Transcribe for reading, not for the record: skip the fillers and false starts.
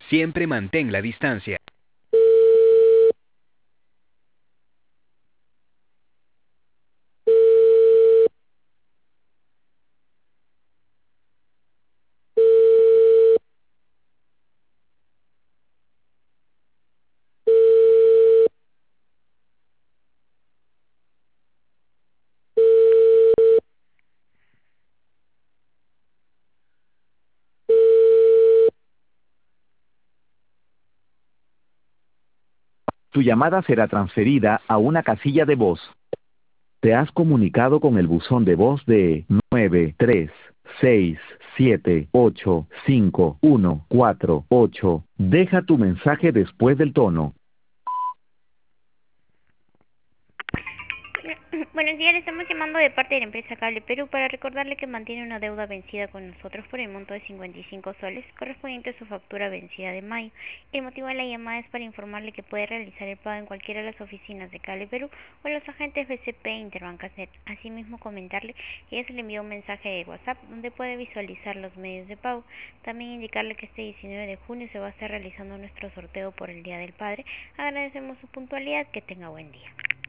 Siempre mantén la distancia. Tu llamada será transferida a una casilla de voz. Te has comunicado con el buzón de voz de 936785148. Deja tu mensaje después del tono. Buenos días, le estamos llamando de parte de la empresa Cable Perú para recordarle que mantiene una deuda vencida con nosotros por el monto de 55 soles, correspondiente a su factura vencida de mayo. El motivo de la llamada es para informarle que puede realizar el pago en cualquiera de las oficinas de Cable Perú o en los agentes BCP e Interbancasnet. Asimismo, comentarle que ya se le envió un mensaje de WhatsApp donde puede visualizar los medios de pago. También indicarle que este 19 de junio se va a estar realizando nuestro sorteo por el Día del Padre. Agradecemos su puntualidad, que tenga buen día.